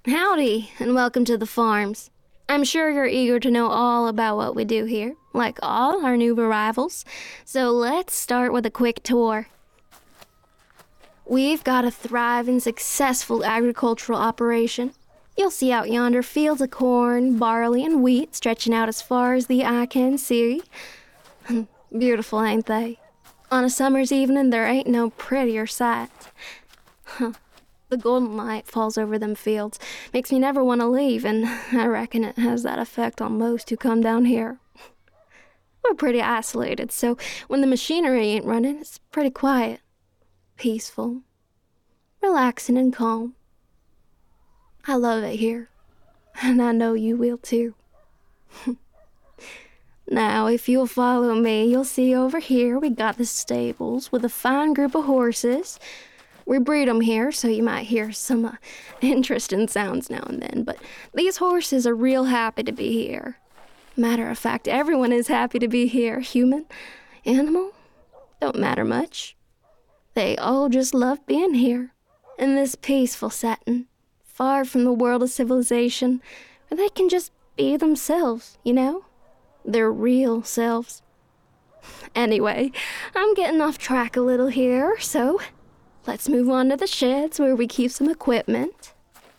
Howdy, and welcome to the farms. I'm sure you're eager to know all about what we do here, like all our new arrivals. So let's start with a quick tour. We've got a thriving, successful agricultural operation. You'll see out yonder fields of corn, barley, and wheat stretching out as far as the eye can see. Beautiful, ain't they? On a summer's evening, there ain't no prettier sight. The golden light falls over them fields. Makes me never want to leave, and I reckon it has that effect on most who come down here. We're pretty isolated, so when the machinery ain't running, it's pretty quiet, peaceful, relaxing and calm. I love it here, and I know you will too. Now, if you'll follow me, you'll see over here we got the stables with a fine group of horses. We breed 'em here, so you might hear some interesting sounds now and then, but these horses are real happy to be here. Matter of fact, everyone is happy to be here. Human, animal, don't matter much. They all just love being here, in this peaceful setting, far from the world of civilization, where they can just be themselves, you know? Their real selves. Anyway, I'm getting off track a little here, so let's move on to the sheds where we keep some equipment.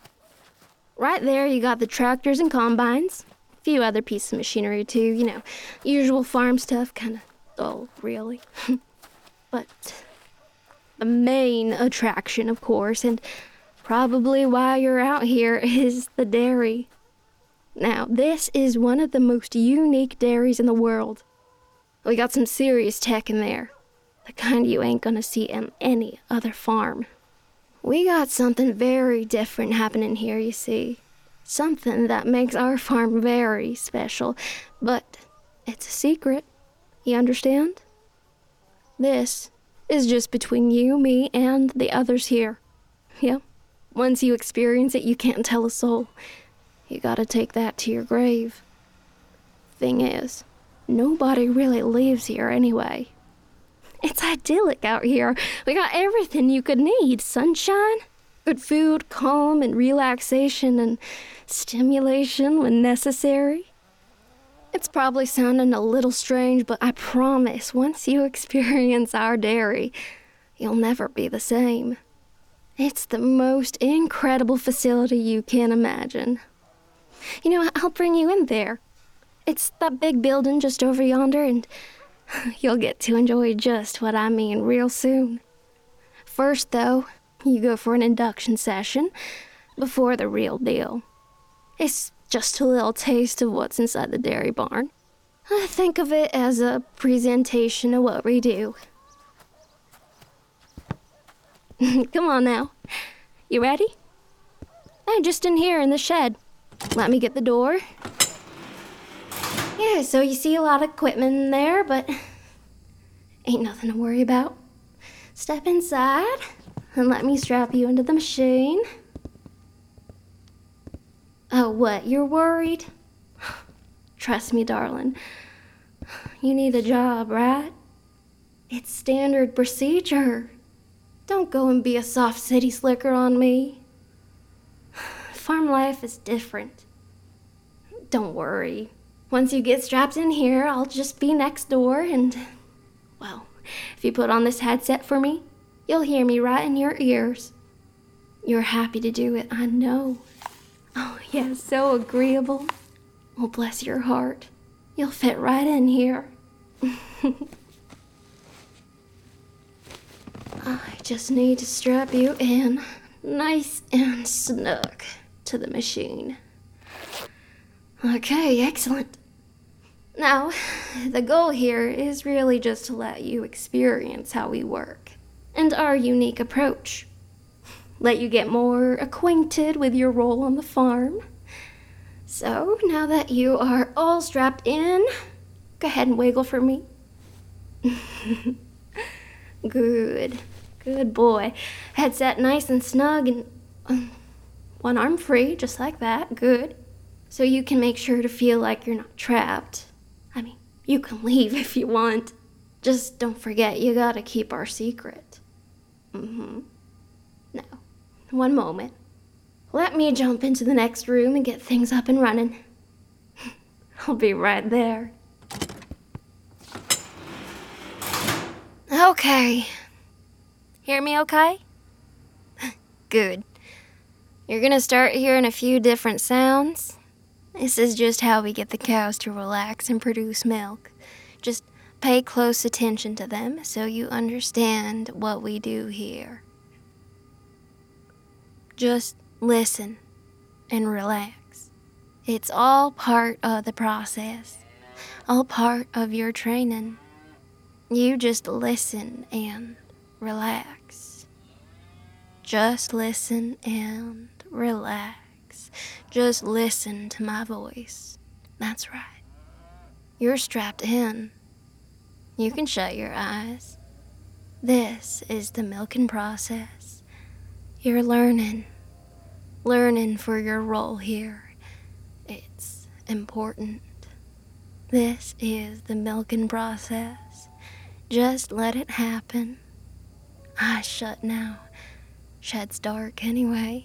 Right there you got the tractors and combines. A few other pieces of machinery too, you know, usual farm stuff, kind of dull, really. But the main attraction, of course, and probably why you're out here, is the dairy. Now, this is one of the most unique dairies in the world. We got some serious tech in there. The kind you ain't gonna see in any other farm. We got something very different happening here, you see. Something that makes our farm very special, but it's a secret. You understand? This is just between you, me, and the others here. Yeah? Once you experience it, you can't tell a soul. You gotta take that to your grave. Thing is, nobody really lives here anyway. It's idyllic out here. We got everything you could need. Sunshine, good food, calm and relaxation, and stimulation when necessary. It's probably sounding a little strange, but I promise once you experience our dairy, you'll never be the same. It's the most incredible facility you can imagine. You know, I'll bring you in there. It's that big building just over yonder, and you'll get to enjoy just what I mean real soon. First, though, you go for an induction session before the real deal. It's just a little taste of what's inside the dairy barn. I think of it as a presentation of what we do. Come on now. You ready? I'm just in here in the shed. Let me get the door. Yeah, so you see a lot of equipment in there, but ain't nothing to worry about. Step inside and let me strap you into the machine. Oh, what, you're worried? Trust me, darling. You need a job, right? It's standard procedure. Don't go and be a soft city slicker on me. Farm life is different. Don't worry. Once you get strapped in here, I'll just be next door and, well, if you put on this headset for me, you'll hear me right in your ears. You're happy to do it, I know. Oh, yeah, so agreeable. Oh, bless your heart. You'll fit right in here. I just need to strap you in nice and snug to the machine. Okay, excellent. Now, the goal here is really just to let you experience how we work and our unique approach. Let you get more acquainted with your role on the farm. So, now that you are all strapped in, go ahead and wiggle for me. Good. Good boy. Headset nice and snug and one arm free, just like that. Good. So you can make sure to feel like you're not trapped. I mean, you can leave if you want. Just don't forget you gotta keep our secret. Now, one moment. Let me jump into the next room and get things up and running. I'll be right there. Okay. Hear me okay? Good. You're gonna start hearing a few different sounds. This is just how we get the cows to relax and produce milk. Just pay close attention to them so you understand what we do here. Just listen and relax. It's all part of the process, all part of your training. You just listen and relax. Just listen and relax. Just listen to my voice. That's right. You're strapped in. You can shut your eyes. This is the milking process. You're learning for your role here. It's important. This is the milking process. Just let it happen. Eyes shut now. Shed's dark anyway.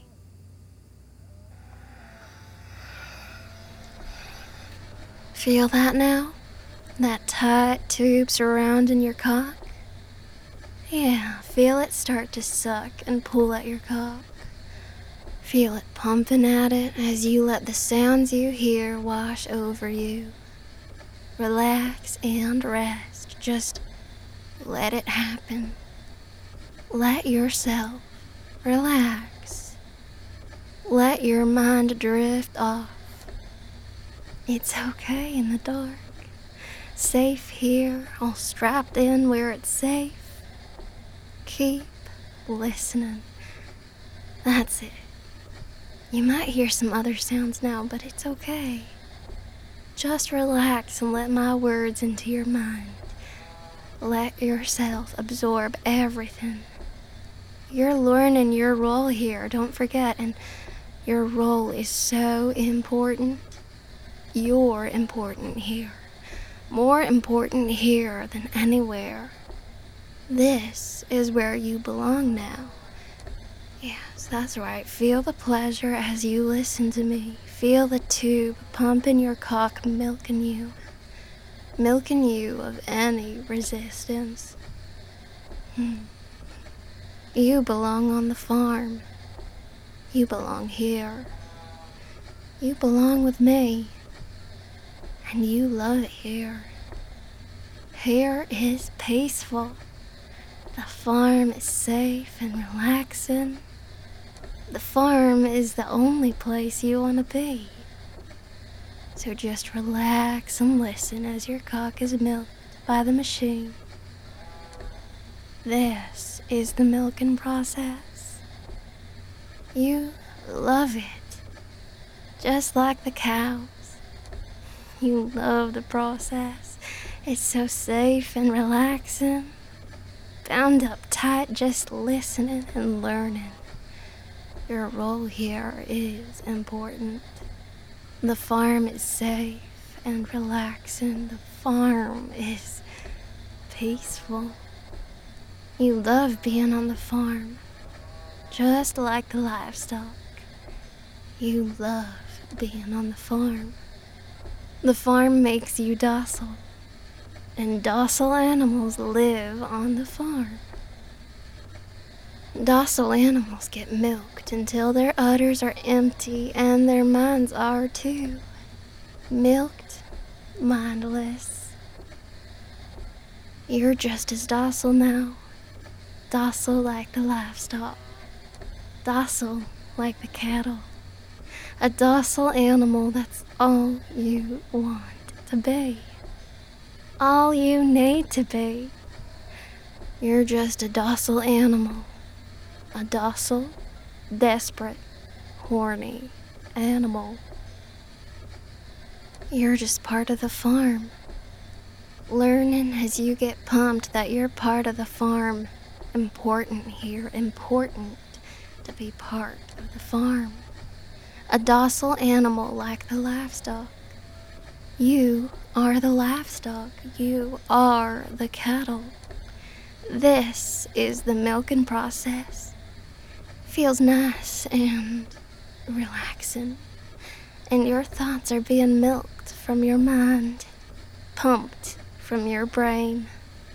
Feel that now? That tight tube surrounding your cock? Yeah, feel it start to suck and pull at your cock. Feel it pumping at it as you let the sounds you hear wash over you. Relax and rest. Just let it happen. Let yourself relax. Let your mind drift off. It's okay in the dark. Safe here, all strapped in where it's safe. Keep listening. That's it. You might hear some other sounds now, but it's okay. Just relax and let my words into your mind. Let yourself absorb everything. You're learning your role here, don't forget, and your role is so important. You're important here. More important here than anywhere. This is where you belong now. Yes, that's right. Feel the pleasure as you listen to me. Feel the tube pumping your cock, milking you of any resistance. You belong on the farm. You belong here. You belong with me. And you love it here. Here is peaceful. The farm is safe and relaxing. The farm is the only place you want to be. So just relax and listen as your cock is milked by the machine. This is the milking process. You love it, just like the cows. You love the process. It's so safe and relaxing. Bound up tight, just listening and learning. Your role here is important. The farm is safe and relaxing. The farm is peaceful. You love being on the farm, just like the livestock. You love being on the farm. The farm makes you docile, and docile animals live on the farm. Docile animals get milked until their udders are empty and their minds are too. Milked, mindless. You're just as docile now. Docile like the livestock. Docile like the cattle. A docile animal, that's all you want to be. All you need to be. You're just a docile animal. A docile, desperate, horny animal. You're just part of the farm. Learning as you get pumped that you're part of the farm. Important here, important to be part of the farm. A docile animal like the livestock. You are the livestock. You are the cattle. This is the milking process. Feels nice and relaxing, and your thoughts are being milked from your mind, pumped from your brain.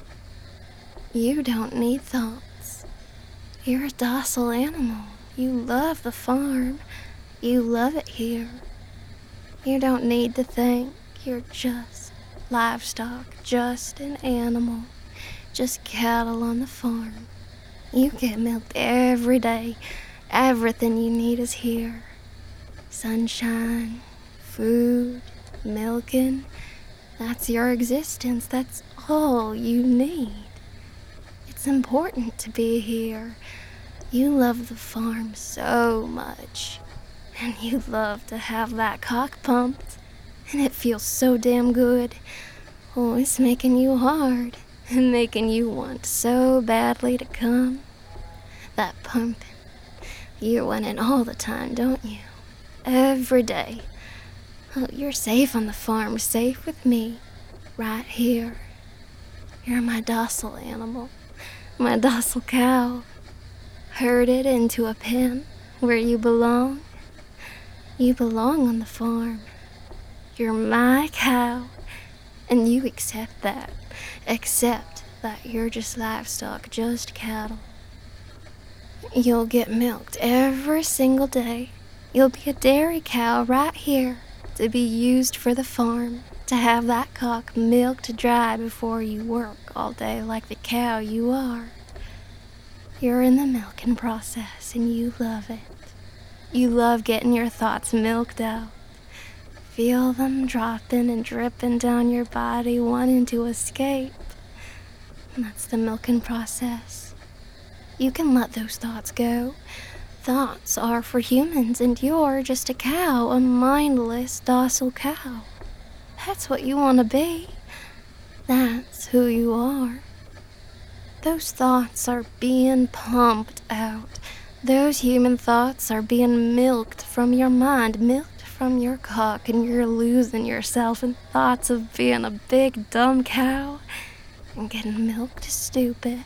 You don't need thoughts. You're a docile animal. You love the farm. You love it here. You don't need to think. You're just livestock, just an animal, just cattle on the farm. You get milked every day. Everything you need is here. Sunshine, food, milking. That's your existence. That's all you need. It's important to be here. You love the farm so much. And you love to have that cock pumped. And it feels so damn good. Oh, it's making you hard. And making you want so badly to come. That pumping. You want it all the time, don't you? Every day. Oh, you're safe on the farm, safe with me. Right here. You're my docile animal. My docile cow. Herded into a pen where you belong. You belong on the farm. You're my cow. And you accept that. Accept that you're just livestock, just cattle. You'll get milked every single day. You'll be a dairy cow right here to be used for the farm, to have that cock milked dry before you work all day like the cow you are. You're in the milking process and you love it. You love getting your thoughts milked out. Feel them dropping and dripping down your body, wanting to escape. And that's the milking process. You can let those thoughts go. Thoughts are for humans, and you're just a cow, a mindless, docile cow. That's what you want to be. That's who you are. Those thoughts are being pumped out. Those human thoughts are being milked from your mind, milked from your cock, and you're losing yourself in thoughts of being a big, dumb cow and getting milked stupid.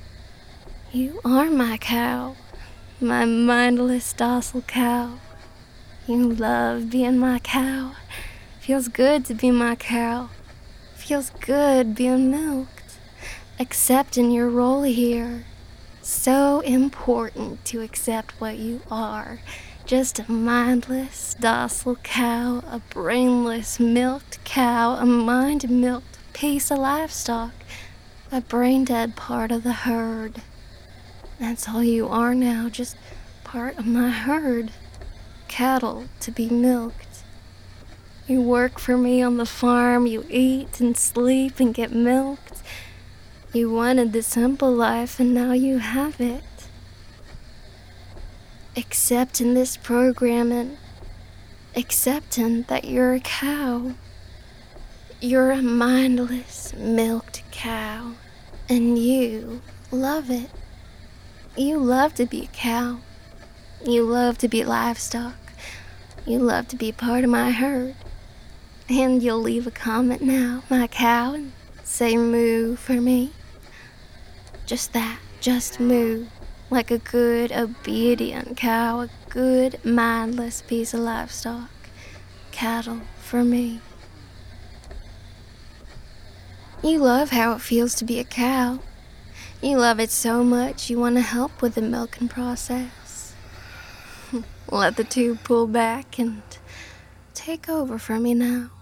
You are my cow, my mindless, docile cow. You love being my cow. Feels good to be my cow. Feels good being milked. Accepting your role here. So important to accept what you are. Just a mindless, docile cow, a brainless, milked cow, a mind-milked piece of livestock, a brain-dead part of the herd. That's all you are now, just part of my herd. Cattle to be milked. You work for me on the farm, you eat and sleep and get milked. You wanted the simple life and now you have it. Accepting this programming, accepting that you're a cow. You're a mindless, milked cow, and you love it. You love to be a cow. You love to be livestock. You love to be part of my herd. And you'll leave a comment now, my cow, and say moo for me. Just that, just moo. Like a good, obedient cow, a good, mindless piece of livestock. Cattle for me. You love how it feels to be a cow. You love it so much you want to help with the milking process. Let the tube pull back and take over for me now.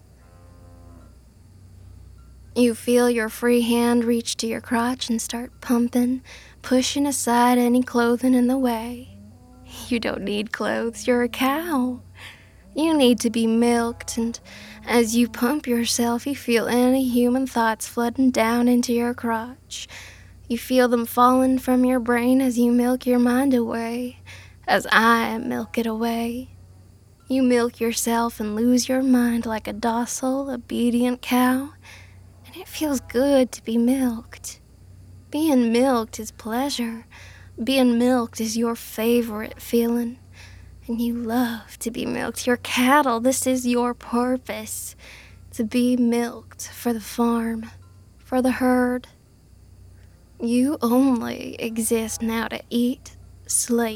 You feel your free hand reach to your crotch and start pumping, pushing aside any clothing in the way. You don't need clothes, you're a cow. You need to be milked, and as you pump yourself, you feel any human thoughts flooding down into your crotch. You feel them falling from your brain as you milk your mind away, as I milk it away. You milk yourself and lose your mind like a docile, obedient cow, and it feels good to be milked. Being milked is pleasure. Being milked is your favorite feeling. And you love to be milked. You're cattle. This is your purpose. To be milked for the farm, for the herd. You only exist now to eat, sleep,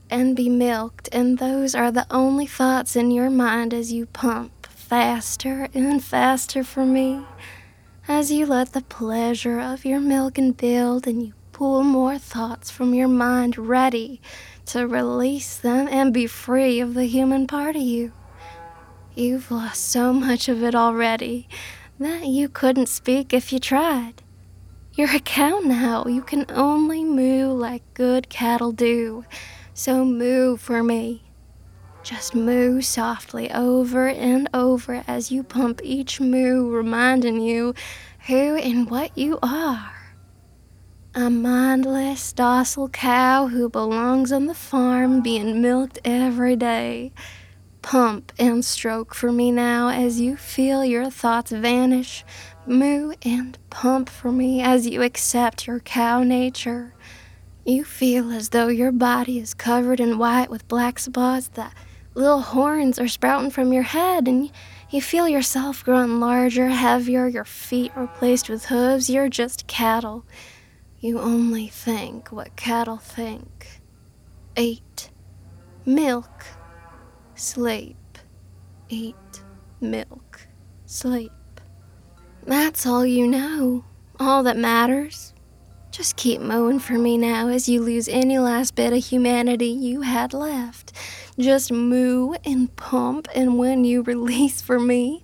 and be milked, and those are the only thoughts in your mind as you pump faster and faster for me, as you let the pleasure of your milking build and you pull more thoughts from your mind ready to release them and be free of the human part of you. You've lost so much of it already that you couldn't speak if you tried. You're a cow now. You can only moo like good cattle do. So moo for me. Just moo softly over and over as you pump each moo, reminding you who and what you are. A mindless, docile cow who belongs on the farm being milked every day. Pump and stroke for me now as you feel your thoughts vanish. Moo and pump for me as you accept your cow nature. You feel as though your body is covered in white with black spots, that little horns are sprouting from your head, and you feel yourself growing larger, heavier, your feet replaced with hooves. You're just cattle. You only think what cattle think. Eat, milk, sleep. Eat, milk, sleep. That's all you know, all that matters. Just keep mooing for me now as you lose any last bit of humanity you had left. Just moo and pump, and when you release for me,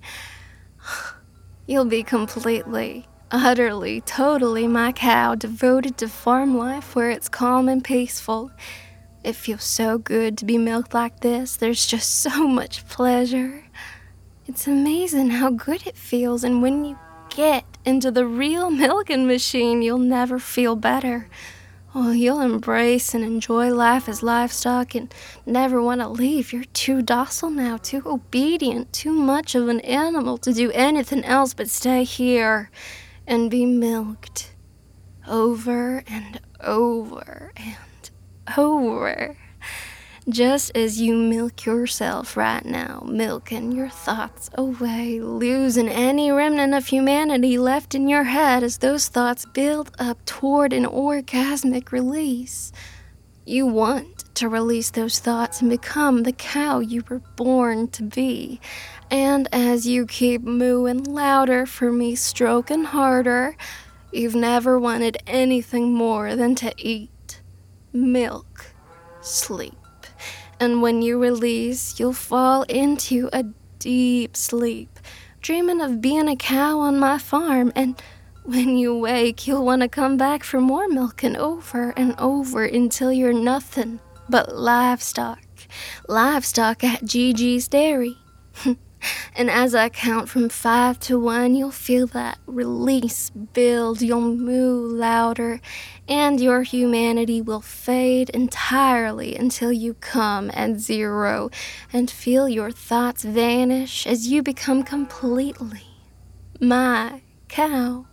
you'll be completely, utterly, totally my cow, devoted to farm life where it's calm and peaceful. It feels so good to be milked like this. There's just so much pleasure. It's amazing how good it feels, and when you get into the real milking machine, you'll never feel better. Oh, you'll embrace and enjoy life as livestock and never want to leave. You're too docile now, too obedient, too much of an animal to do anything else but stay here and be milked over and over and over. Just as you milk yourself right now, milking your thoughts away, losing any remnant of humanity left in your head as those thoughts build up toward an orgasmic release. You want to release those thoughts and become the cow you were born to be. And as you keep mooing louder for me, stroking harder, you've never wanted anything more than to eat, milk, sleep. And when you release, you'll fall into a deep sleep, dreaming of being a cow on my farm. And when you wake, you'll want to come back for more milking over and over until you're nothing but livestock. Livestock at Gigi's Dairy. And as I count from 5 to 1, you'll feel that release build. You'll moo louder, and your humanity will fade entirely until you come at 0 and feel your thoughts vanish as you become completely my cow.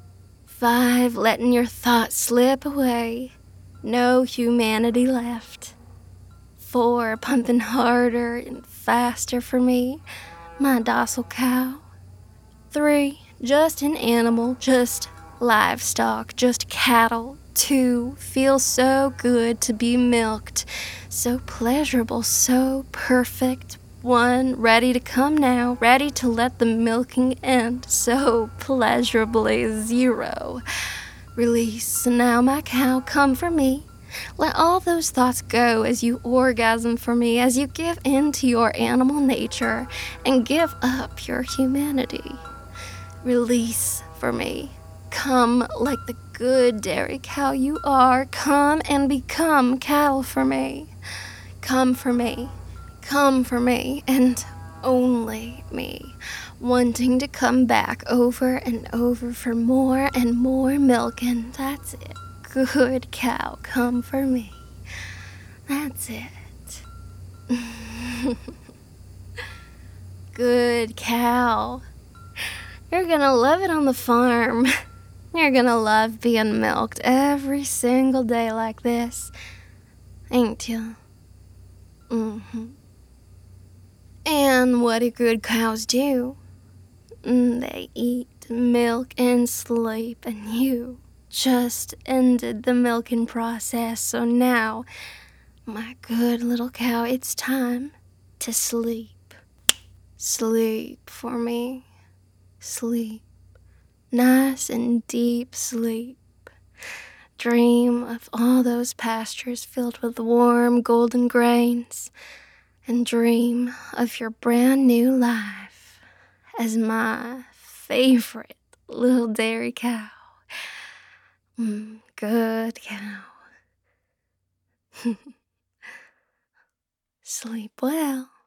5, letting your thoughts slip away. No humanity left. 4, pumping harder and faster for me, my docile cow. 3, just an animal, just livestock, just cattle. 2, feels so good to be milked, so pleasurable, so perfect. 1, ready to come now, ready to let the milking end, so pleasurably. 0, release. Now my cow, come for me. Let all those thoughts go as you orgasm for me, as you give in to your animal nature and give up your humanity. Release for me. Come like the good dairy cow you are. Come and become cattle for me. Come for me. Come for me, and only me, wanting to come back over and over for more and more milk, and that's it. Good cow, come for me. That's it. Good cow. You're gonna love it on the farm. You're gonna love being milked every single day like this, ain't you? And what do good cows do? They eat, milk, and sleep, and you just ended the milking process, so now My good little cow, it's time to sleep. Sleep for me. Sleep. Nice and deep sleep. Dream of all those pastures filled with warm golden grains, and dream of your brand new life as my favorite little dairy cow. Good cow. Sleep well.